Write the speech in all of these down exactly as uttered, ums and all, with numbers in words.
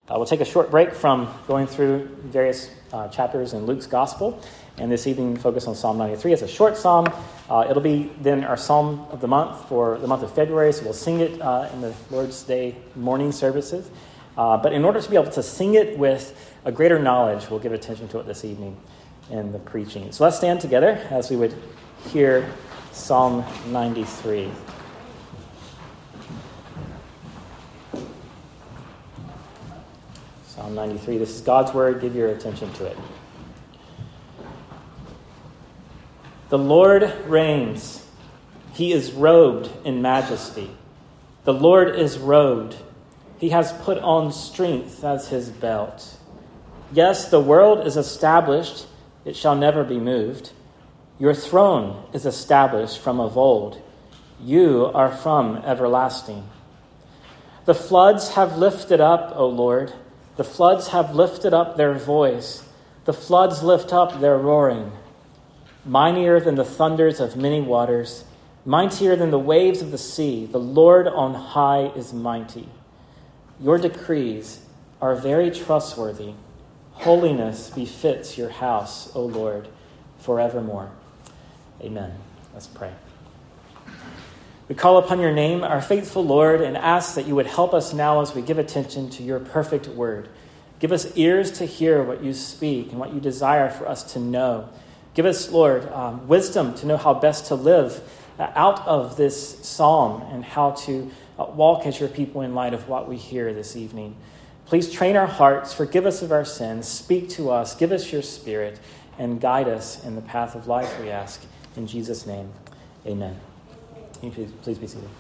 Uh, we'll take a short break from going through various uh, chapters in Luke's Gospel, and this evening focus on Psalm ninety-three. It's a short psalm. Uh, it'll be then our psalm of the month for the month of February, so we'll sing it uh, in the Lord's Day morning services. Uh, but in order to be able to sing it with a greater knowledge, we'll give attention to it this evening in the preaching. So let's stand together as we would hear Psalm ninety-three. Psalm ninety-three, this is God's word. Give your attention to it. The Lord reigns. He is robed in majesty. The Lord is robed. He has put on strength as his belt. Yes, the world is established. It shall never be moved. Your throne is established from of old. You are from everlasting. The floods have lifted up, O Lord. The floods have lifted up their voice. The floods lift up their roaring. Mightier than the thunders of many waters, mightier than the waves of the sea, the Lord on high is mighty. Your decrees are very trustworthy. Holiness befits your house, O Lord, forevermore. Amen. Let's pray. We call upon your name, our faithful Lord, and ask that you would help us now as we give attention to your perfect word. Give us ears to hear what you speak and what you desire for us to know. Give us, Lord, um, wisdom to know how best to live uh, out of this psalm and how to uh, walk as your people in light of what we hear this evening. Please train our hearts, forgive us of our sins, speak to us, give us your spirit, and guide us in the path of life, we ask. In Jesus' name, amen. Can you please, please be seated.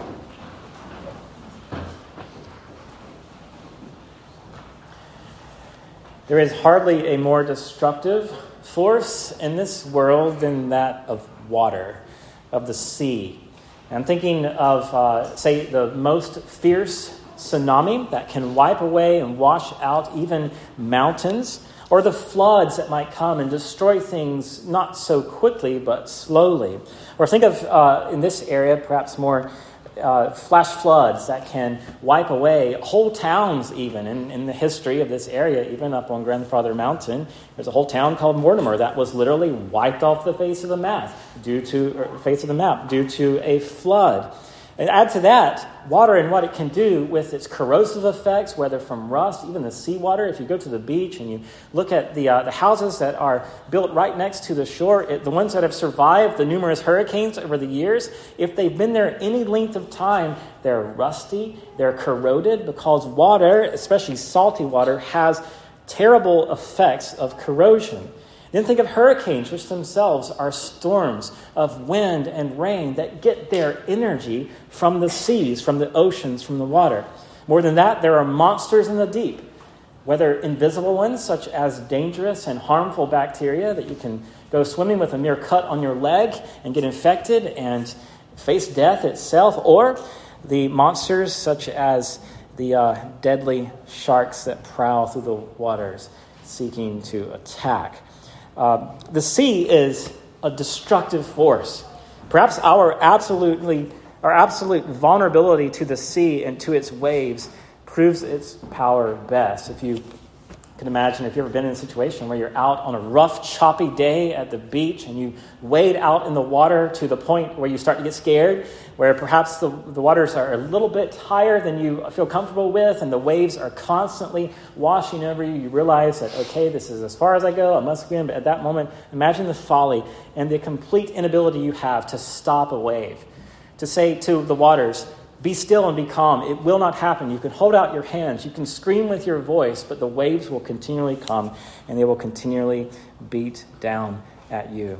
There is hardly a more destructive force in this world than that of water, of the sea. And I'm thinking of, uh, say, the most fierce tsunami that can wipe away and wash out even mountains, or the floods that might come and destroy things not so quickly but slowly. Or think of, uh, in this area, perhaps more uh, flash floods that can wipe away whole towns even. In, in the history of this area, even up on Grandfather Mountain, there's a whole town called Mortimer that was literally wiped off the face of the map due to or face of the map due to a flood. And add to that, water and what it can do with its corrosive effects, whether from rust, even the seawater. If you go to the beach and you look at the uh, the houses that are built right next to the shore, it, the ones that have survived the numerous hurricanes over the years, if they've been there any length of time, they're rusty, they're corroded, because water, especially salty water, has terrible effects of corrosion. Then think of hurricanes, which themselves are storms of wind and rain that get their energy from the seas, from the oceans, from the water. More than that, there are monsters in the deep, whether invisible ones, such as dangerous and harmful bacteria that you can go swimming with a mere cut on your leg and get infected and face death itself, or the monsters such as the uh, deadly sharks that prowl through the waters seeking to attack. Uh, the sea is a destructive force. Perhaps our absolutely, our absolute vulnerability to the sea and to its waves proves its power best. If you can imagine, if you've ever been in a situation where you're out on a rough, choppy day at the beach and you wade out in the water to the point where you start to get scared, where perhaps the, the waters are a little bit higher than you feel comfortable with and the waves are constantly washing over you, you realize that, okay, this is as far as I go, I must swim. But at that moment, imagine the folly and the complete inability you have to stop a wave, to say to the waters, be still and be calm. It will not happen. You can hold out your hands. You can scream with your voice, but the waves will continually come and they will continually beat down at you.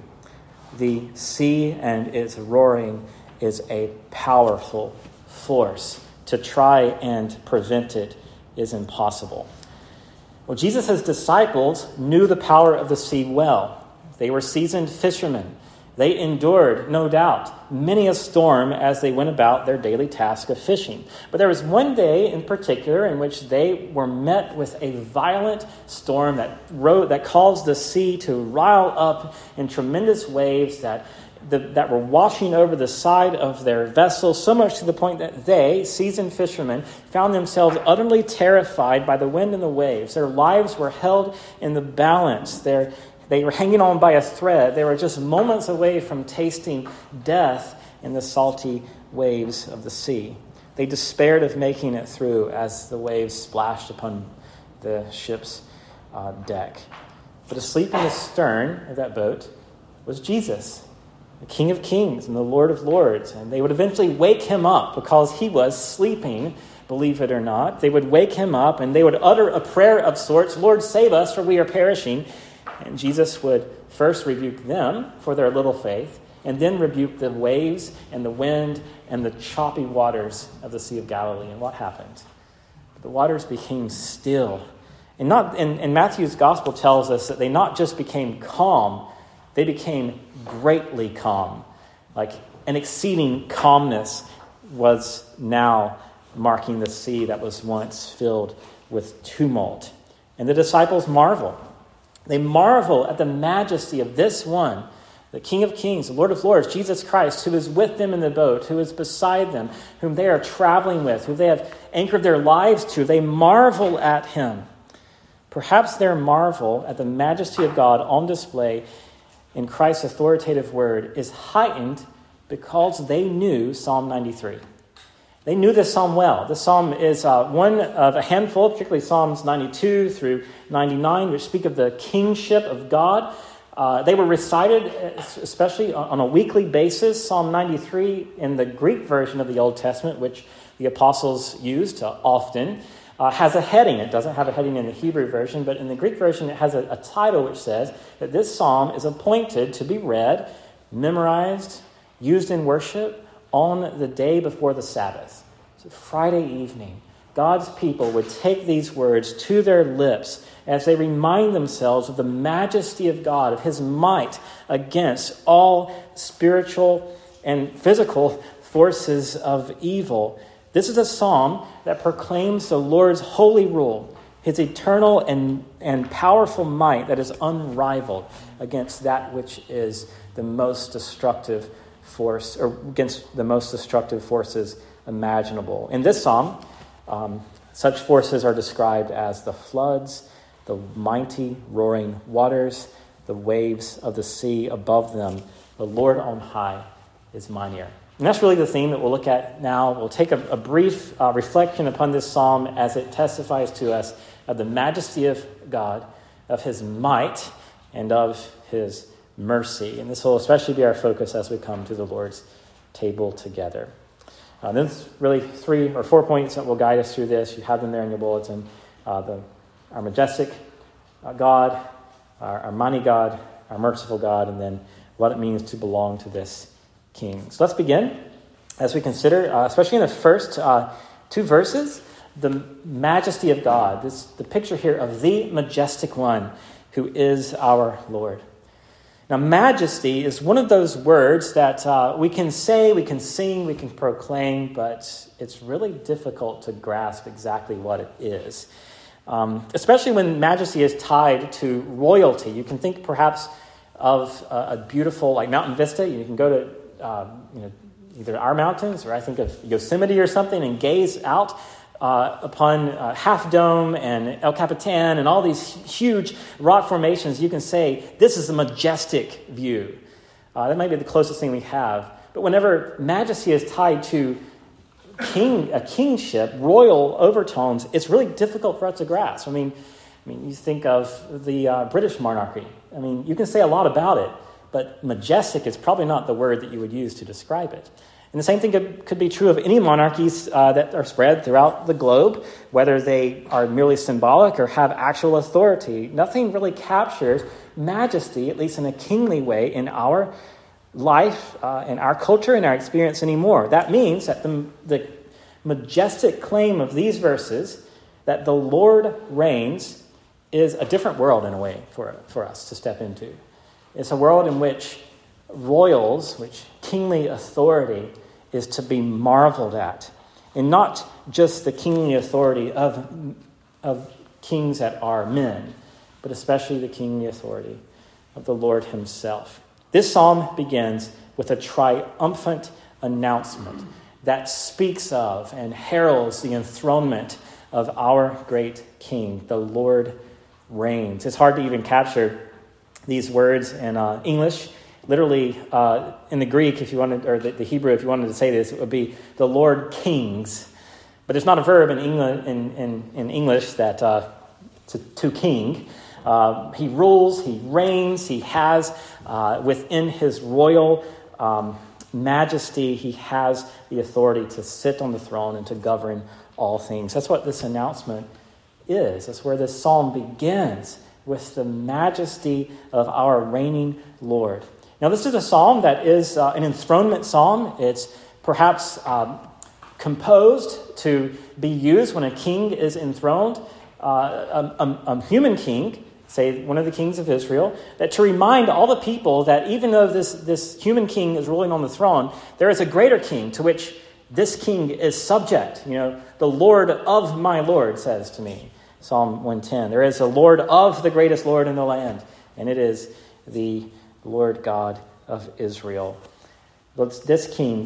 The sea and its roaring is a powerful force. To try and prevent it is impossible. Well, Jesus' disciples knew the power of the sea well. They were seasoned fishermen. They endured, no doubt, many a storm as they went about their daily task of fishing. But there was one day in particular in which they were met with a violent storm that ro- that caused the sea to rile up in tremendous waves that the, that were washing over the side of their vessel, so much to the point that they, seasoned fishermen, found themselves utterly terrified by the wind and the waves. Their lives were held in the balance. Their, they were hanging on by a thread. They were just moments away from tasting death in the salty waves of the sea. They despaired of making it through as the waves splashed upon the ship's uh, deck. But asleep in the stern of that boat was Jesus, the King of Kings and the Lord of Lords. And they would eventually wake him up because he was sleeping, believe it or not. They would wake him up and they would utter a prayer of sorts, "Lord, save us, for we are perishing." And Jesus would first rebuke them for their little faith, and then rebuke the waves and the wind and the choppy waters of the Sea of Galilee. And what happened? The waters became still. And not and, and Matthew's gospel tells us that they not just became calm, they became greatly calm. Like an exceeding calmness was now marking the sea that was once filled with tumult. And the disciples marvel. They marvel at the majesty of this one, the King of Kings, the Lord of Lords, Jesus Christ, who is with them in the boat, who is beside them, whom they are traveling with, who they have anchored their lives to. They marvel at him. Perhaps their marvel at the majesty of God on display in Christ's authoritative word is heightened because they knew Psalm ninety-three. They knew this psalm well. This psalm is uh, one of a handful, particularly Psalms ninety-two through ninety-nine, which speak of the kingship of God. Uh, they were recited, especially on a weekly basis. Psalm ninety-three in the Greek version of the Old Testament, which the apostles used uh, often, uh, has a heading. It doesn't have a heading in the Hebrew version, but in the Greek version it has a, a title which says that this psalm is appointed to be read, memorized, used in worship on the day before the Sabbath. So Friday evening, God's people would take these words to their lips as they remind themselves of the majesty of God, of his might against all spiritual and physical forces of evil. This is a psalm that proclaims the Lord's holy rule, his eternal and, and powerful might that is unrivaled against that which is the most destructive force, or against the most destructive forces imaginable. In this psalm, um, such forces are described as the floods, the mighty roaring waters, the waves of the sea above them. The Lord on high is mightier. And that's really the theme that we'll look at now. We'll take a, a brief uh, reflection upon this psalm as it testifies to us of the majesty of God, of his might, and of his mercy. And this will especially be our focus as we come to the Lord's table together. Uh, there's really three or four points that will guide us through this. You have them there in your bulletin. Uh, the, our majestic uh, God, our, our mighty God, our merciful God, and then what it means to belong to this King. So let's begin as we consider, uh, especially in the first uh, two verses, the majesty of God. This the picture here of the majestic one who is our Lord. Now, majesty is one of those words that uh, we can say, we can sing, we can proclaim, but it's really difficult to grasp exactly what it is. Um, especially when majesty is tied to royalty. You can think perhaps of a, a beautiful, like Mountain Vista. You can go to uh, you know, either our mountains, or I think of Yosemite or something, and gaze out Uh, upon uh, Half Dome and El Capitan and all these huge rock formations. You can say, this is a majestic view. Uh, that might be the closest thing we have. But whenever majesty is tied to king, a kingship, royal overtones, it's really difficult for us to grasp. I mean, I mean, you think of the uh, British monarchy. I mean, you can say a lot about it, but majestic is probably not the word that you would use to describe it. And the same thing could, could be true of any monarchies uh, that are spread throughout the globe, whether they are merely symbolic or have actual authority. Nothing really captures majesty, at least in a kingly way, in our life, uh, in our culture, in our experience anymore. That means that the, the majestic claim of these verses, that the Lord reigns, is a different world in a way for, for us to step into. It's a world in which royals, which kingly authority, is to be marveled at. And not just the kingly authority of, of kings that are men, but especially the kingly authority of the Lord himself. This psalm begins, with a triumphant announcement that speaks of and heralds the enthronement of our great King. The Lord reigns. It's hard to even capture these words in uh, English. Literally, uh, in the Greek, if you wanted, or the, the Hebrew, if you wanted to say this, it would be the Lord kings. But there's not a verb in England in, in, in English that uh, to, to king. Uh, he rules, he reigns, he has uh, within his royal um, majesty, he has the authority to sit on the throne and to govern all things. That's what this announcement is. That's where this psalm begins, with the majesty of our reigning Lord. Now, this is a psalm that is uh, an enthronement psalm. It's perhaps um, composed to be used when a king is enthroned, uh, a, a, a human king, say one of the kings of Israel, that to remind all the people that even though this, this human king is ruling on the throne, there is a greater king to which this king is subject. You know, the Lord of my Lord says to me, Psalm one ten. There is a Lord of the greatest Lord in the land, and it is the Lord God of Israel. This king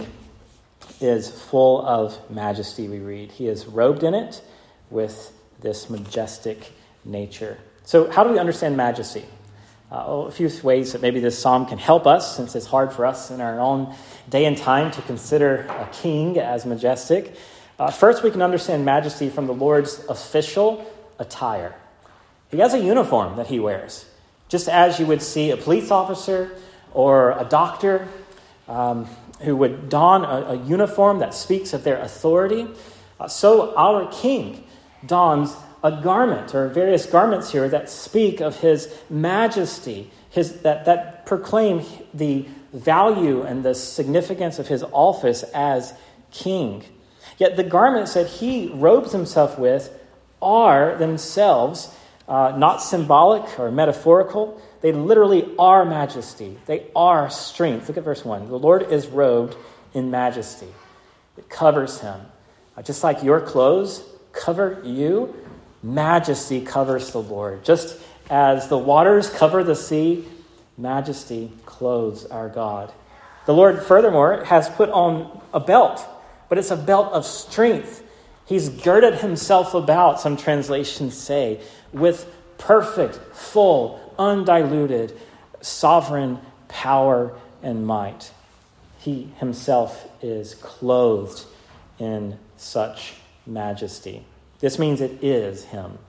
is full of majesty, we read. He is robed in it with this majestic nature. So how do we understand majesty? Uh, well, a few ways that maybe this psalm can help us, since it's hard for us in our own day and time to consider a king as majestic. Uh, first, we can understand majesty from the Lord's official attire. He has a uniform that he wears, just as you would see a police officer or a doctor um, who would don a, a uniform that speaks of their authority. Uh, so our king dons a garment, or various garments here that speak of his majesty, his that, that proclaim the value and the significance of his office as king. Yet the garments that he robes himself with are themselves uh, not symbolic or metaphorical. They literally are majesty. They are strength. Look at verse one. The Lord is robed in majesty. It covers him. Uh, just like your clothes cover you, majesty covers the Lord. Just as the waters cover the sea, majesty clothes our God. The Lord, furthermore, has put on a belt, but it's a belt of strength. He's girded himself about, some translations say, with perfect, full, undiluted, sovereign power and might. He himself is clothed in such majesty. This means it is him.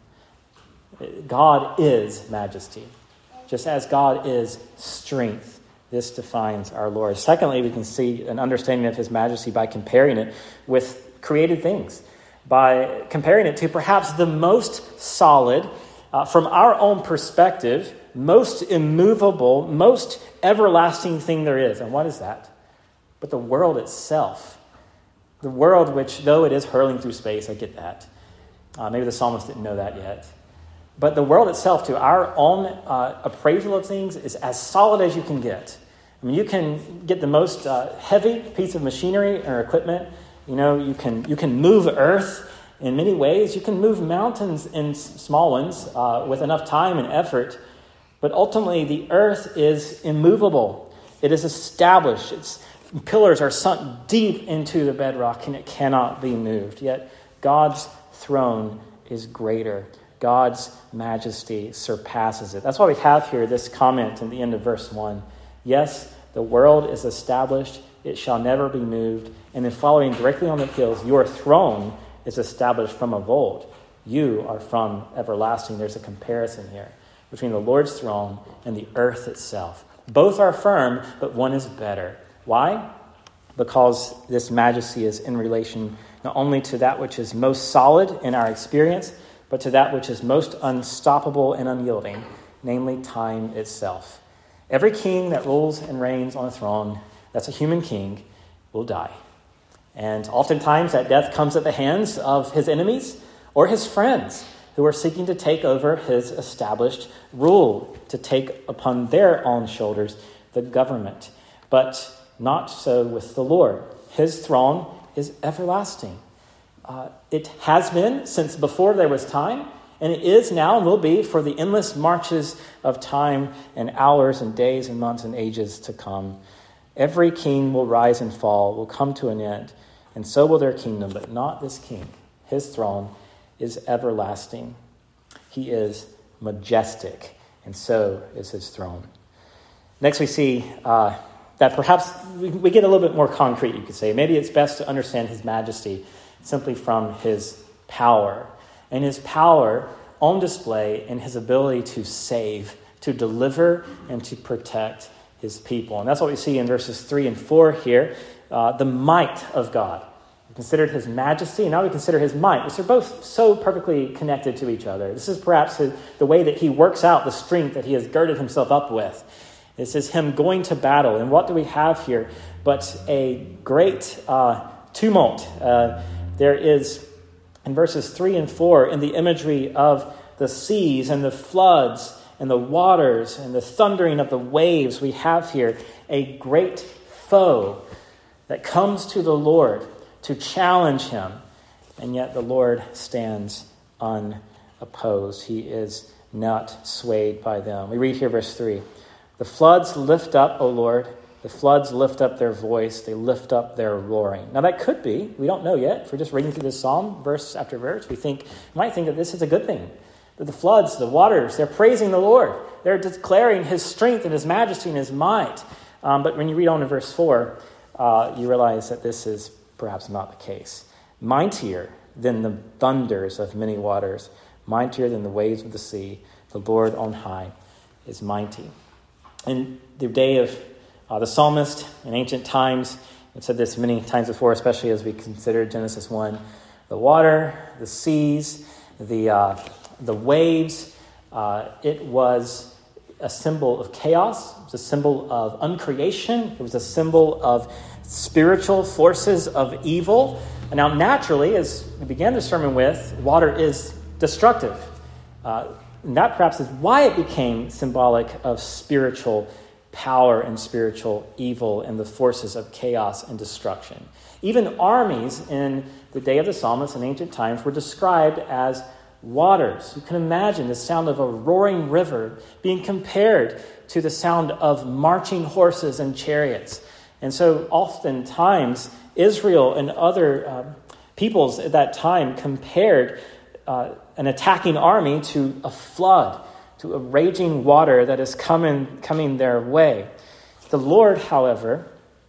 God is majesty. Just as God is strength, this defines our Lord. Secondly, we can see an understanding of his majesty by comparing it with created things, by comparing it to perhaps the most solid, uh, from our own perspective, most immovable, most everlasting thing there is. And what is that? But the world itself. The world which, though it is hurling through space, I get that. Uh, maybe the psalmist didn't know that yet. But the world itself, to our own uh, appraisal of things, is as solid as you can get. I mean, you can get the most uh, heavy piece of machinery or equipment. You know, you can you can move earth in many ways. You can move mountains in small ones uh, with enough time and effort. But ultimately, the earth is immovable. It is established. Its pillars are sunk deep into the bedrock, and it cannot be moved. Yet God's throne is greater. God's majesty surpasses it. That's why we have here this comment in the end of verse one. Yes, the world is established. It shall never be moved. And then following directly on the heels, your throne is established from of old. You are from everlasting. There's a comparison here between the Lord's throne and the earth itself. Both are firm, but one is better. Why? Because this majesty is in relation not only to that which is most solid in our experience, but to that which is most unstoppable and unyielding, namely time itself. Every king that rules and reigns on a throne, that's a human king, will die. And oftentimes that death comes at the hands of his enemies or his friends who are seeking to take over his established rule, to take upon their own shoulders the government. But not so with the Lord. His throne is everlasting. Uh, it has been since before there was time, and it is now and will be for the endless marches of time and hours and days and months and ages to come. Every king will rise and fall, will come to an end, and so will their kingdom, but not this king. His throne is everlasting. He is majestic, and so is his throne. Next we see uh, that perhaps we, we get a little bit more concrete, you could say. Maybe it's best to understand his majesty simply from his power. And his power on display in his ability to save, to deliver, and to protect his people. And that's what we see in verses three and four here. Uh, the might of God. We considered his majesty, and now we consider his might, which are both so perfectly connected to each other. This is perhaps his, the way that he works out the strength that he has girded himself up with. This is him going to battle. And what do we have here but a great uh, tumult? Uh, there is, in verses three and four, in the imagery of the seas and the floods and the waters and the thundering of the waves, we have here a great foe that comes to the Lord to challenge him. And yet the Lord stands unopposed. He is not swayed by them. We read here verse three. The floods lift up, O Lord. The floods lift up their voice. They lift up their roaring. Now that could be, we don't know yet. If we're just reading through this psalm, verse after verse, we think, we might think that this is a good thing. That the floods, the waters, they're praising the Lord. They're declaring his strength and his majesty and his might. Um, but when you read on in verse four, uh, you realize that this is perhaps not the case. Mightier than the thunders of many waters, mightier than the waves of the sea, the Lord on high is mighty. In the day of uh, the psalmist in ancient times, I've said this many times before, especially as we consider Genesis one, the water, the seas, the uh, the waves, uh, it was a symbol of chaos. It was a symbol of uncreation. It was a symbol of spiritual forces of evil. And now naturally, as we began the sermon with, water is destructive. Uh, and that perhaps is why it became symbolic of spiritual power and spiritual evil and the forces of chaos and destruction. Even armies in the day of the psalmist in ancient times were described as waters. You can imagine the sound of a roaring river being compared to the sound of marching horses and chariots. And so oftentimes Israel and other uh, peoples at that time compared uh, an attacking army to a flood, to a raging water that is coming, coming their way. The Lord, however,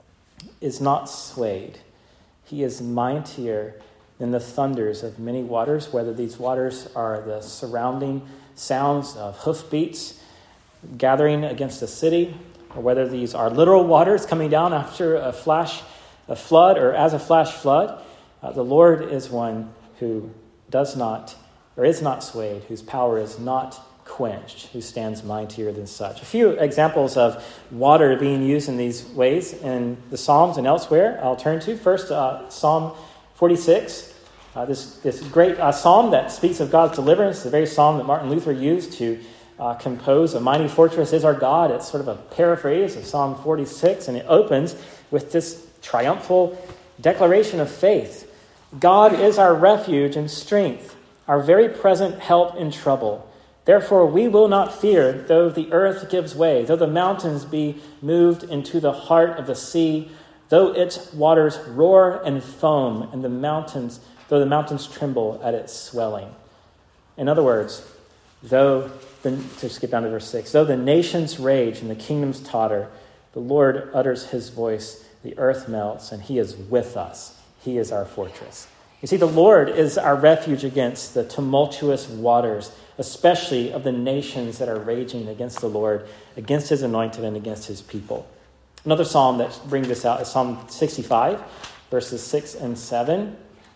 is not swayed. He is mightier than the thunders of many waters, whether these waters are the surrounding sounds of hoofbeats gathering against a city, or whether these are literal waters coming down after a flash, a flood, or as a flash flood. Uh, the Lord is one who does not, or is not swayed, whose power is not quenched, who stands mightier than such. A few examples of water being used in these ways in the Psalms and elsewhere I'll turn to. First, uh, Psalm forty-six, uh, this, this great uh, psalm that speaks of God's deliverance, the very psalm that Martin Luther used to uh, compose A Mighty Fortress is Our God. It's sort of a paraphrase of Psalm forty-six, and it opens with this triumphal declaration of faith. God is our refuge and strength, our very present help in trouble. Therefore we will not fear, though the earth gives way, though the mountains be moved into the heart of the sea, though its waters roar and foam, and the mountains, though the mountains tremble at its swelling. In other words, though the, to skip down to verse six, though the nations rage and the kingdoms totter, the Lord utters his voice, the earth melts, and he is with us. He is our fortress. You see, the Lord is our refuge against the tumultuous waters, especially of the nations that are raging against the Lord, against his anointed and against his people. Another psalm that brings this out is Psalm sixty-five, verses six and seven.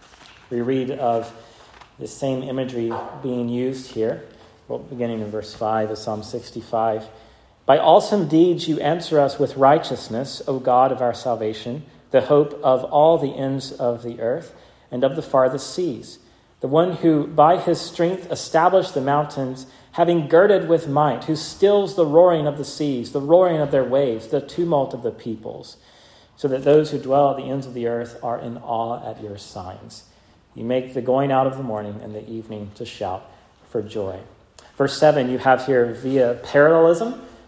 We read of the same imagery being used here. Well, beginning in verse five of Psalm sixty-five. By awesome deeds you answer us with righteousness, O God of our salvation, the hope of all the ends of the earth and of the farthest seas. The one who by his strength established the mountains, having girded with might, who stills the roaring of the seas, the roaring of their waves, the tumult of the peoples, so that those who dwell at the ends of the earth are in awe at your signs. You make the going out of the morning and the evening to shout for joy. Verse seven, you have here via parallelism,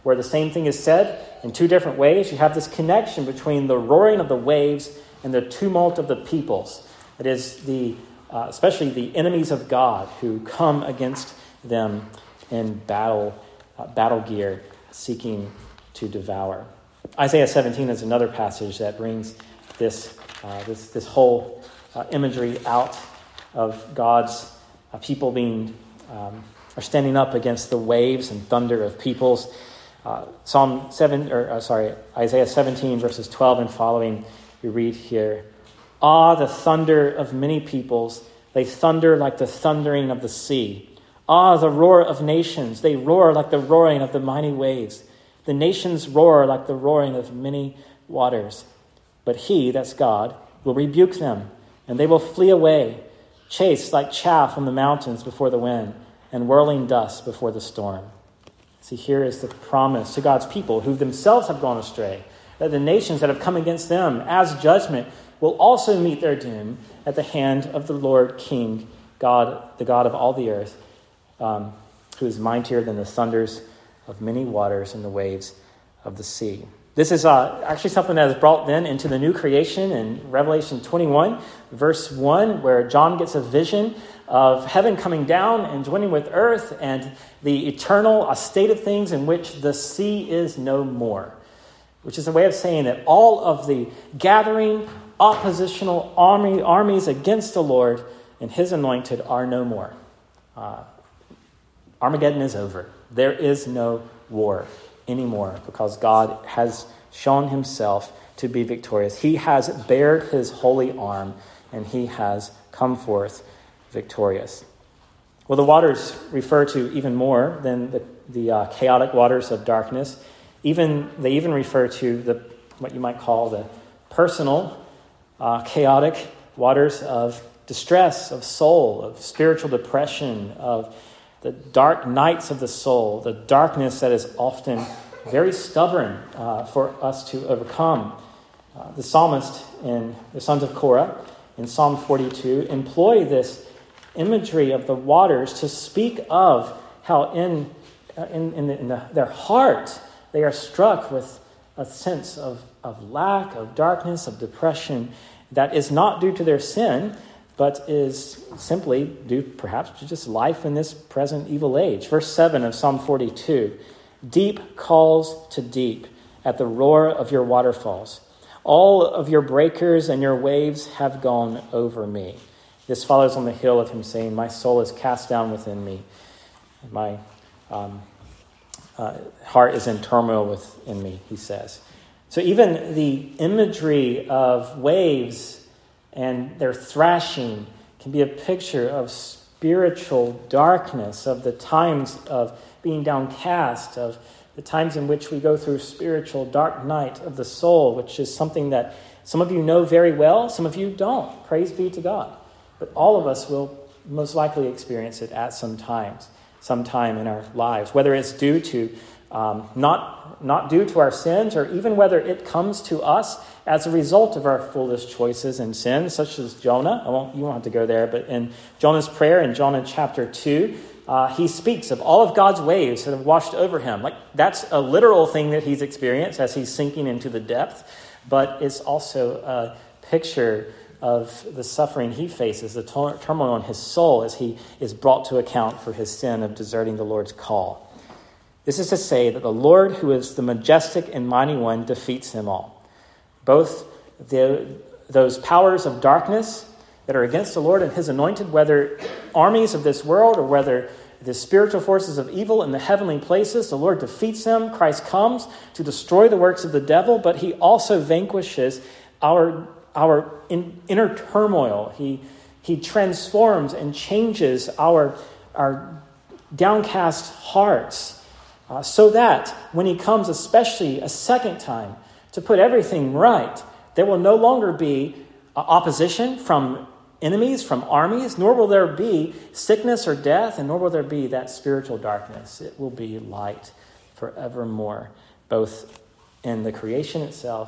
where the same thing is said in two different ways. You have this connection between the roaring of the waves and the tumult of the peoples. It is the, uh, especially the enemies of God who come against them in battle, uh, battle gear, seeking to devour. Isaiah seventeen is another passage that brings this, uh, this, this whole uh, imagery out of God's uh, people being um, are standing up against the waves and thunder of peoples. Uh, Psalm seven, or uh, sorry, Isaiah seventeen, verses twelve and following, we read here, "Ah, the thunder of many peoples, they thunder like the thundering of the sea. Ah, the roar of nations, they roar like the roaring of the mighty waves. The nations roar like the roaring of many waters. But he," that's God, "will rebuke them, and they will flee away, chased like chaff on the mountains before the wind, and whirling dust before the storm." See, here is the promise to God's people who themselves have gone astray, that the nations that have come against them as judgment will also meet their doom at the hand of the Lord King, God, the God of all the earth, um, who is mightier than the thunders of many waters and the waves of the sea. This is uh, actually something that is brought then into the new creation in Revelation twenty-one, verse one, where John gets a vision of heaven coming down and joining with earth and the eternal a state of things in which the sea is no more, which is a way of saying that all of the gathering oppositional army armies against the Lord and his anointed are no more. Uh, Armageddon is over. There is no war anymore because God has shown himself to be victorious. He has bared his holy arm and he has come forth victorious. Well, the waters refer to even more than the, the uh, chaotic waters of darkness. Even they even refer to the what you might call the personal, uh, chaotic waters of distress, of soul, of spiritual depression, of the dark nights of the soul, the darkness that is often very stubborn uh, for us to overcome. Uh, the psalmist in the Sons of Korah in Psalm forty-two employ this imagery of the waters to speak of how in uh, in, in, the, in the, their heart they are struck with a sense of, of lack, of darkness, of depression that is not due to their sin, but is simply due perhaps to just life in this present evil age. Verse seven of Psalm forty-two, "Deep calls to deep at the roar of your waterfalls. All of your breakers and your waves have gone over me." This follows on the heel of him saying, "My soul is cast down within me. My um, uh, heart is in turmoil within me," he says. So even the imagery of waves and their thrashing can be a picture of spiritual darkness, of the times of being downcast, of the times in which we go through spiritual dark night of the soul, which is something that some of you know very well, some of you don't. Praise be to God. But all of us will most likely experience it at some times, some time in our lives, whether it's due to um, not not due to our sins, or even whether it comes to us as a result of our foolish choices and sins, such as Jonah. I won't, you won't have to go there, but in Jonah's prayer in Jonah chapter two, uh, he speaks of all of God's waves that have washed over him. Like that's a literal thing that he's experienced as he's sinking into the depth, but it's also a picture of the suffering he faces, the turmoil in his soul as he is brought to account for his sin of deserting the Lord's call. This is to say that the Lord, who is the majestic and mighty one, defeats them all. Both the, those powers of darkness that are against the Lord and his anointed, whether armies of this world or whether the spiritual forces of evil in the heavenly places, the Lord defeats them. Christ comes to destroy the works of the devil, but he also vanquishes our Our in, inner turmoil. He he transforms and changes our, our downcast hearts uh, so that when he comes, especially a second time, to put everything right, there will no longer be uh, opposition from enemies, from armies, nor will there be sickness or death, and nor will there be that spiritual darkness. It will be light forevermore, both in the creation itself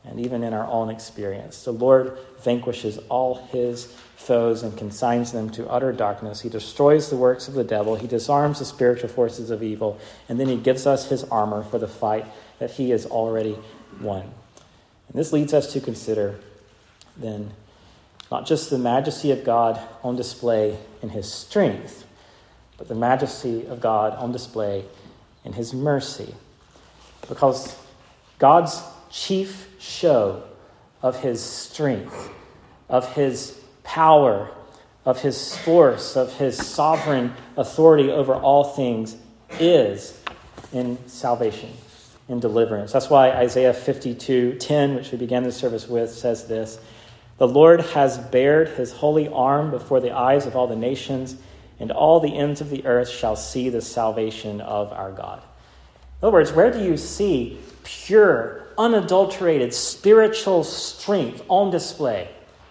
and even in our own experience. The Lord vanquishes all his foes and consigns them to utter darkness. He destroys the works of the devil. He disarms the spiritual forces of evil. And then he gives us his armor for the fight that he has already won. And this leads us to consider, then, not just the majesty of God on display in his strength, but the majesty of God on display in his mercy. Because God's chief show of his strength, of his power, of his force, of his sovereign authority over all things is in salvation, in deliverance. That's why Isaiah fifty-two ten, which we began the service with, says this: "The Lord has bared his holy arm before the eyes of all the nations, and all the ends of the earth shall see the salvation of our God." In other words, where do you see pure, unadulterated spiritual strength on display?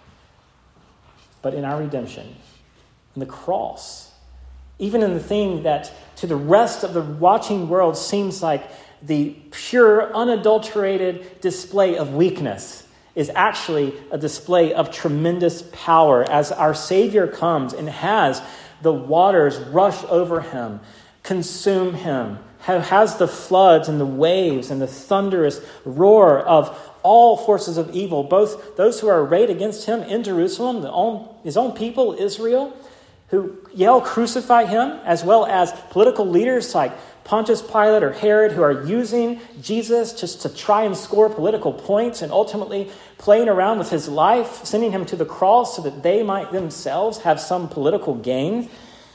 But in our redemption, in the cross. Even in the thing that to the rest of the watching world seems like the pure, unadulterated display of weakness is actually a display of tremendous power as our Savior comes and has the waters rush over him, consume him, has the floods and the waves and the thunderous roar of all forces of evil, both those who are arrayed against him in Jerusalem, the own, his own people, Israel, who yell, "Crucify him," as well as political leaders like Pontius Pilate or Herod, who are using Jesus just to try and score political points and ultimately playing around with his life, sending him to the cross so that they might themselves have some political gain.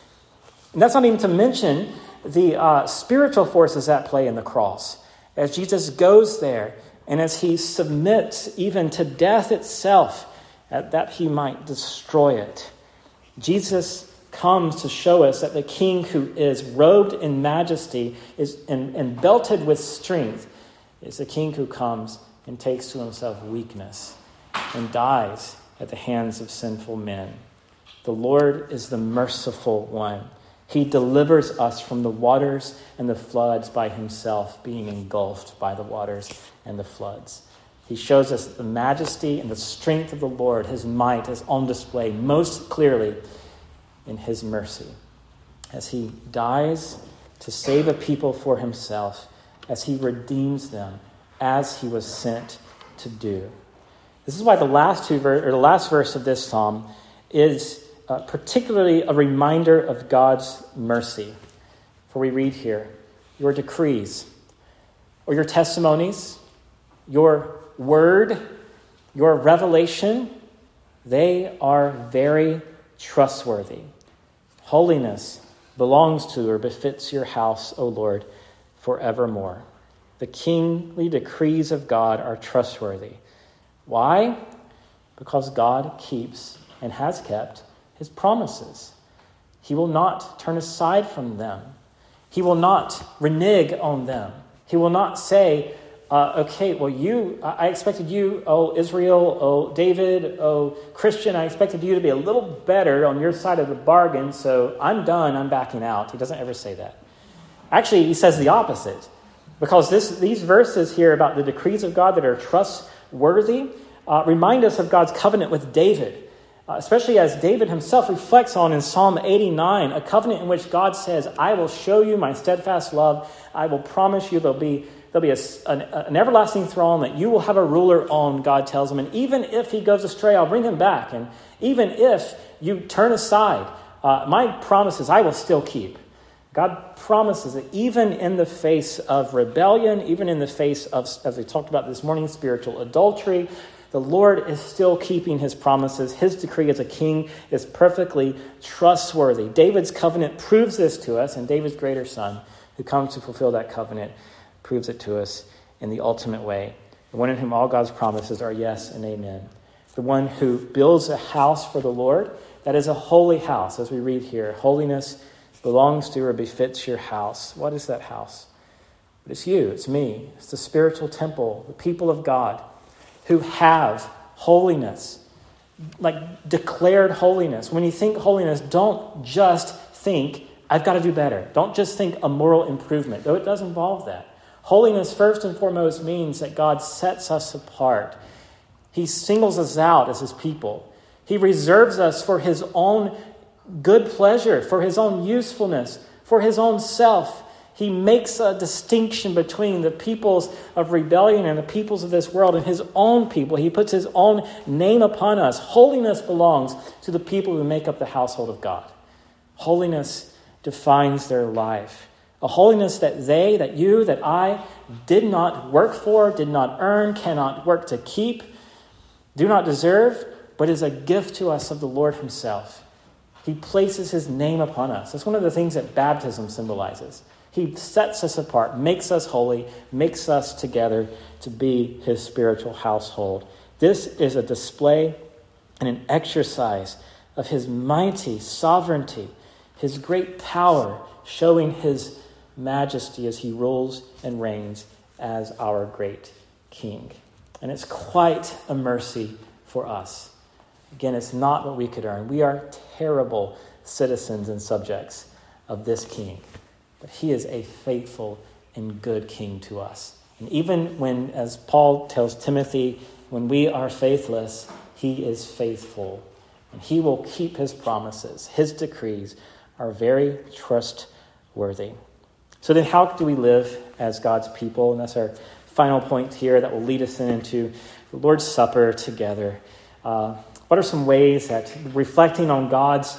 And that's not even to mention the uh, spiritual forces at play in the cross. As Jesus goes there and as he submits even to death itself, uh, that he might destroy it. Jesus comes to show us that the King who is robed in majesty is and, and belted with strength is the King who comes and takes to himself weakness and dies at the hands of sinful men. The Lord is the merciful one. He delivers us from the waters and the floods by himself being engulfed by the waters and the floods. He shows us the majesty and the strength of the Lord. His might is on display most clearly in his mercy, as he dies to save a people for himself, as he redeems them, as he was sent to do. This is why the last two ver- or the last verse of this psalm is uh, particularly a reminder of God's mercy. For we read here, "Your decrees, or your testimonies, your word, your revelation, they are very trustworthy. Holiness belongs to or befits your house, O Lord, forevermore." The kingly decrees of God are trustworthy. Why? Because God keeps and has kept his promises. He will not turn aside from them. He will not renege on them. He will not say, Uh, okay, well, you, I expected you, oh, Israel, oh, David, oh, Christian, I expected you to be a little better on your side of the bargain, so I'm done, I'm backing out. He doesn't ever say that. Actually, he says the opposite, because this, these verses here about the decrees of God that are trustworthy uh, remind us of God's covenant with David, uh, especially as David himself reflects on in Psalm eighty-nine, a covenant in which God says, "I will show you my steadfast love. I will promise you there'll be There'll be a, an, an everlasting throne that you will have a ruler on," God tells him. "And even if he goes astray, I'll bring him back. And even if you turn aside, uh, my promises I will still keep." God promises that even in the face of rebellion, even in the face of, as we talked about this morning, spiritual adultery, the Lord is still keeping his promises. His decree as a king is perfectly trustworthy. David's covenant proves this to us, and David's greater son, who comes to fulfill that covenant, proves it to us in the ultimate way. The one in whom all God's promises are yes and amen. The one who builds a house for the Lord, that is a holy house, as we read here. Holiness belongs to or befits your house. What is that house? It's you, it's me. It's the spiritual temple, the people of God who have holiness, like declared holiness. When you think holiness, don't just think, I've got to do better. Don't just think a moral improvement, though it does involve that. Holiness, first and foremost, means that God sets us apart. He singles us out as his people. He reserves us for his own good pleasure, for his own usefulness, for his own self. He makes a distinction between the peoples of rebellion and the peoples of this world and his own people. He puts his own name upon us. Holiness belongs to the people who make up the household of God. Holiness defines their life. A holiness that they, that you, that I did not work for, did not earn, cannot work to keep, do not deserve, but is a gift to us of the Lord himself. He places his name upon us. That's one of the things that baptism symbolizes. He sets us apart, makes us holy, makes us together to be his spiritual household. This is a display and an exercise of his mighty sovereignty, his great power, showing his majesty as he rules and reigns as our great king. And it's quite a mercy for us. Again, it's not what we could earn. We are terrible citizens and subjects of this king. But he is a faithful and good king to us. And even when, as Paul tells Timothy, when we are faithless, he is faithful. And he will keep his promises. His decrees are very trustworthy. So then how do we live as God's people? And that's our final point here that will lead us into the Lord's Supper together. Uh, what are some ways that reflecting on God's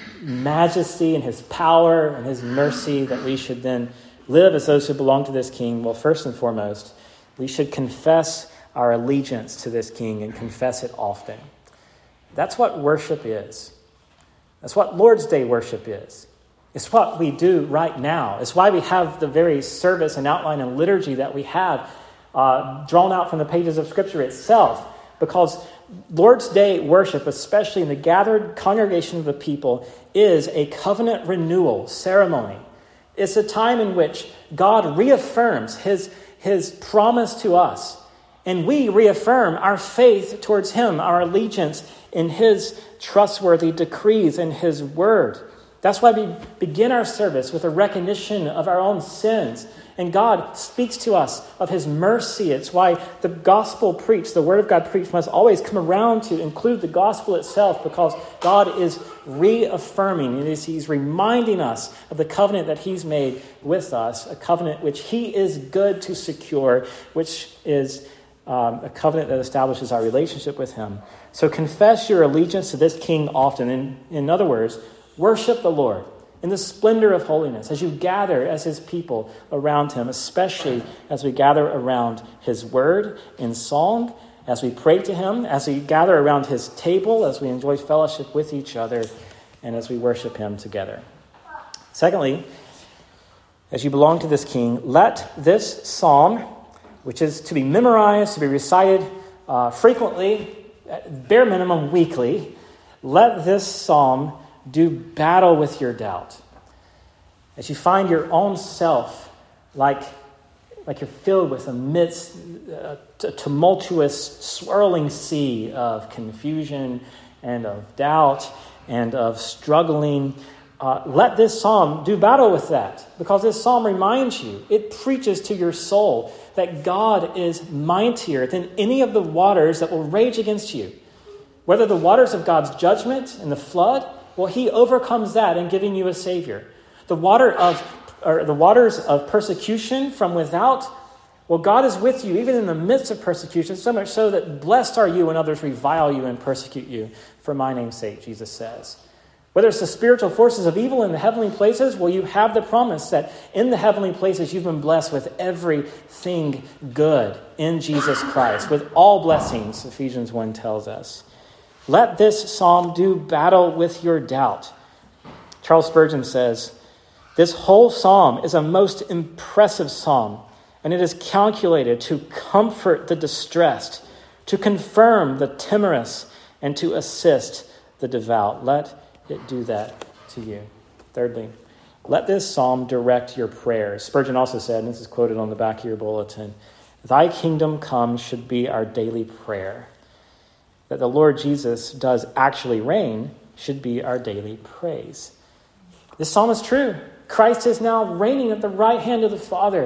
majesty and his power and his mercy that we should then live as those who belong to this king? Well, first and foremost, we should confess our allegiance to this king and confess it often. That's what worship is. That's what Lord's Day worship is. It's what we do right now. It's why we have the very service and outline and liturgy that we have uh, drawn out from the pages of Scripture itself. Because Lord's Day worship, especially in the gathered congregation of the people, is a covenant renewal ceremony. It's a time in which God reaffirms his, his promise to us. And we reaffirm our faith towards him, our allegiance in his trustworthy decrees and his word. That's why we begin our service with a recognition of our own sins. And God speaks to us of his mercy. It's why the gospel preached, the word of God preached, must always come around to include the gospel itself, because God is reaffirming. It is, he's reminding us of the covenant that he's made with us, a covenant which he is good to secure, which is um, a covenant that establishes our relationship with him. So confess your allegiance to this king often. In, in other words, worship the Lord in the splendor of holiness as you gather as his people around him, especially as we gather around his word in song, as we pray to him, as we gather around his table, as we enjoy fellowship with each other, and as we worship him together. Secondly, as you belong to this king, let this psalm, which is to be memorized, to be recited uh, frequently, at bare minimum weekly, let this psalm do battle with your doubt. As you find your own self like, like you're filled with amidst a tumultuous, swirling sea of confusion and of doubt and of struggling, uh, let this psalm do battle with that. Because this psalm reminds you, it preaches to your soul that God is mightier than any of the waters that will rage against you. Whether the waters of God's judgment and the flood, well, he overcomes that in giving you a Savior. The water of, or the waters of persecution from without, well, God is with you even in the midst of persecution, so much so that blessed are you when others revile you and persecute you for my name's sake, Jesus says. Whether it's the spiritual forces of evil in the heavenly places, well, you have the promise that in the heavenly places you've been blessed with everything good in Jesus Christ, with all blessings, Ephesians one tells us. Let this psalm do battle with your doubt. Charles Spurgeon says, this whole psalm is a most impressive psalm, and it is calculated to comfort the distressed, to confirm the timorous, and to assist the devout. Let it do that to you. Thirdly, let this psalm direct your prayers. Spurgeon also said, and this is quoted on the back of your bulletin, thy kingdom come should be our daily prayer. That the Lord Jesus does actually reign should be our daily praise. This psalm is true. Christ is now reigning at the right hand of the Father.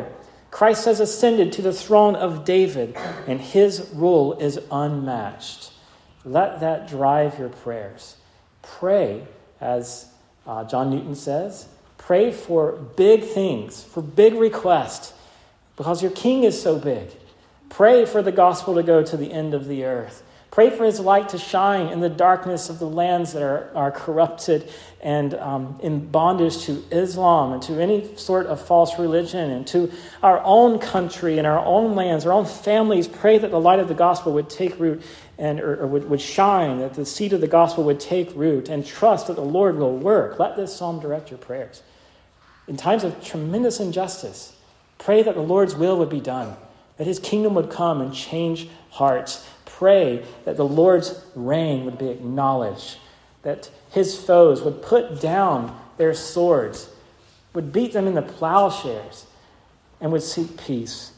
Christ has ascended to the throne of David, and his rule is unmatched. Let that drive your prayers. Pray, as uh, John Newton says, pray for big things, for big requests, because your King is so big. Pray for the gospel to go to the end of the earth. Pray for his light to shine in the darkness of the lands that are, are corrupted and um, in bondage to Islam and to any sort of false religion, and to our own country and our own lands, our own families. Pray that the light of the gospel would take root and or, or would, would shine, that the seed of the gospel would take root, and trust that the Lord will work. Let this psalm direct your prayers. In times of tremendous injustice, pray that the Lord's will would be done, that his kingdom would come and change hearts. Pray that the Lord's reign would be acknowledged, that his foes would put down their swords, would beat them in the plowshares, and would seek peace.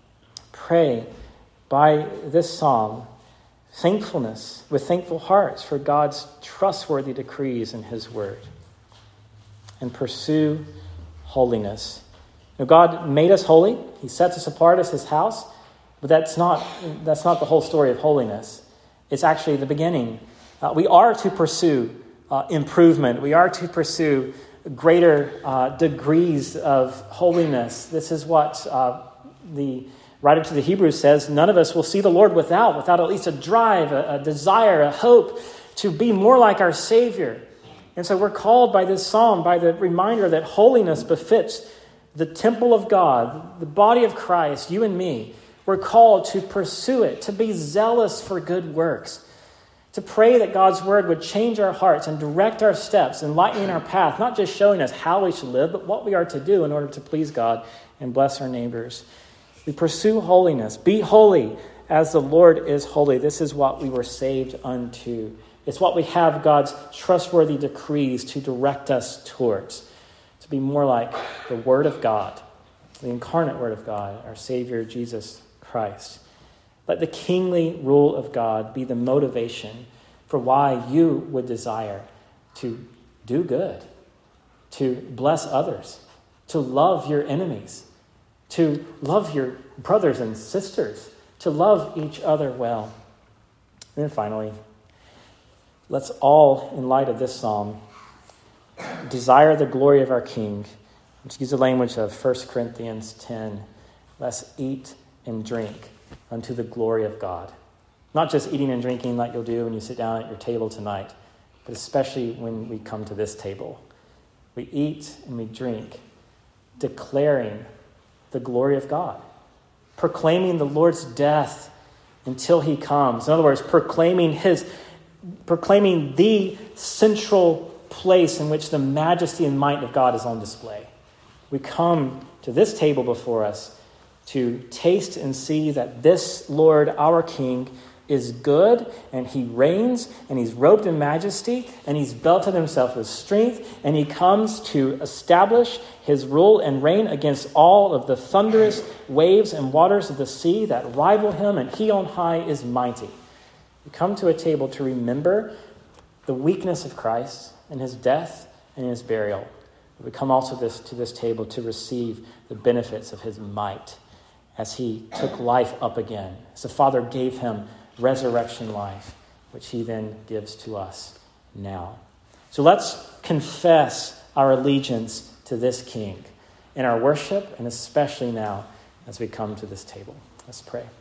Pray by this psalm thankfulness, with thankful hearts for God's trustworthy decrees in his word. And pursue holiness. Now, God made us holy. He sets us apart as his house. But that's not that's not the whole story of holiness. It's actually the beginning. Uh, we are to pursue uh, improvement. We are to pursue greater uh, degrees of holiness. This is what uh, the writer to the Hebrews says. None of us will see the Lord without, without at least a drive, a, a desire, a hope to be more like our Savior. And so we're called by this psalm, by the reminder that holiness befits the temple of God, the body of Christ, you and me. We're called to pursue it, to be zealous for good works, to pray that God's word would change our hearts and direct our steps, enlightening our path, not just showing us how we should live, but what we are to do in order to please God and bless our neighbors. We pursue holiness. Be holy as the Lord is holy. This is what we were saved unto. It's what we have God's trustworthy decrees to direct us towards, to be more like the Word of God, the incarnate Word of God, our Savior, Jesus Christ. Let the kingly rule of God be the motivation for why you would desire to do good, to bless others, to love your enemies, to love your brothers and sisters, to love each other well. And then finally, let's all, in light of this psalm, desire the glory of our King. Let's use the language of First Corinthians ten. Let's eat and drink unto the glory of God. Not just eating and drinking like you'll do when you sit down at your table tonight, but especially when we come to this table. We eat and we drink, declaring the glory of God, proclaiming the Lord's death until he comes. In other words, proclaiming his, proclaiming the central place in which the majesty and might of God is on display. We come to this table before us to taste and see that this Lord, our King, is good, and he reigns, and he's robed in majesty, and he's belted himself with strength, and he comes to establish his rule and reign against all of the thunderous waves and waters of the sea that rival him, and he on high is mighty. We come to a table to remember the weakness of Christ and his death and his burial. We come also this, to this table to receive the benefits of his might as he took life up again, as the Father gave him resurrection life, which he then gives to us now. So let's confess our allegiance to this King in our worship, and especially now as we come to this table. Let's pray.